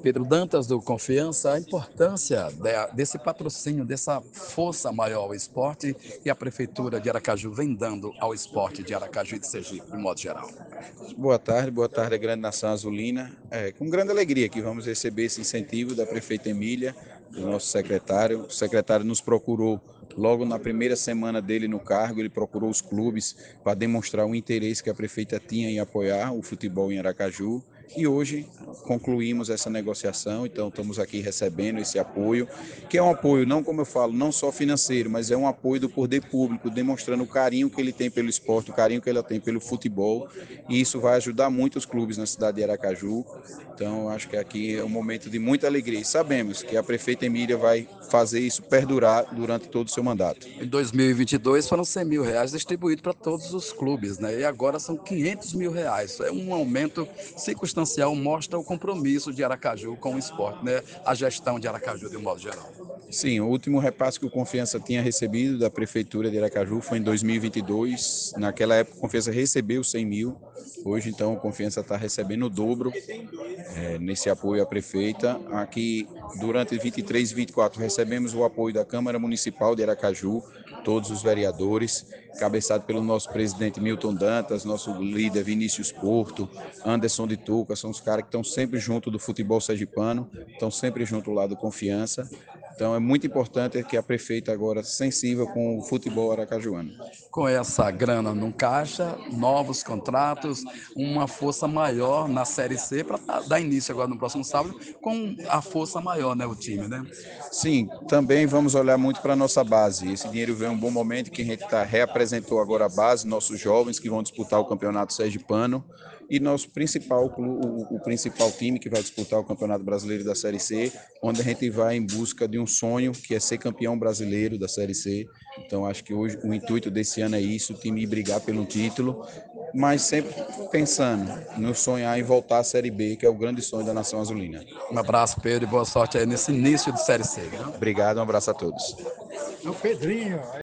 Pedro Dantas, do Confiança, a importância desse patrocínio, dessa força maior ao esporte e a Prefeitura de Aracaju vem dando ao esporte de Aracaju e de Sergipe, de modo geral. Boa tarde, a grande nação azulina. Com grande alegria que vamos receber esse incentivo da prefeita Emília, do nosso secretário. O secretário nos procurou logo na primeira semana dele no cargo, ele procurou os clubes para demonstrar o interesse que a prefeita tinha em apoiar o futebol em Aracaju. E hoje concluímos essa negociação, então estamos aqui recebendo esse apoio, que é um apoio, não como eu falo, não só financeiro, mas é um apoio do poder público, demonstrando o carinho que ele tem pelo esporte, o carinho que ele tem pelo futebol, e isso vai ajudar muito os clubes na cidade de Aracaju. Então, acho que aqui é um momento de muita alegria. E sabemos que a prefeita Emília vai fazer isso perdurar durante todo o seu mandato. Em 2022 foram R$ 100 mil distribuídos para todos os clubes, né? E agora são R$ 500 mil. É um aumento circunstancial, mostra o compromisso de Aracaju com o esporte, né? A gestão de Aracaju de um modo geral. Sim, o último repasse que o Confiança tinha recebido da Prefeitura de Aracaju foi em 2022. Naquela época, o Confiança recebeu 100 mil. Hoje, então, o Confiança está recebendo o dobro nesse apoio à prefeita. Aqui, durante 23 e 24, recebemos o apoio da Câmara Municipal de Aracaju, todos os vereadores, cabeçado pelo nosso presidente Milton Dantas, nosso líder Vinícius Porto, Anderson de Tuca, são os caras que estão sempre junto do futebol sergipano, estão sempre junto lá do Confiança. Então é muito importante que a prefeita agora sensível com o futebol aracajuano. Com essa grana no caixa, novos contratos, uma força maior na Série C para dar início agora no próximo sábado com a força maior, né, o time, né? Sim, também vamos olhar muito para a nossa base. Esse dinheiro vem em um bom momento que a gente reapresentou agora a base, nossos jovens que vão disputar o Campeonato Sergipano e nosso principal o principal time que vai disputar o Campeonato Brasileiro da Série C, onde a gente vai em busca de um sonho que é ser campeão brasileiro da Série C. Então acho que hoje o intuito desse ano é isso, o time ir brigar pelo título, mas sempre pensando no sonhar em voltar à Série B, que é o grande sonho da nação azulina. Um abraço, Pedro, e boa sorte aí nesse início de Série C, viu? Obrigado, um abraço a todos. É o Pedrinho.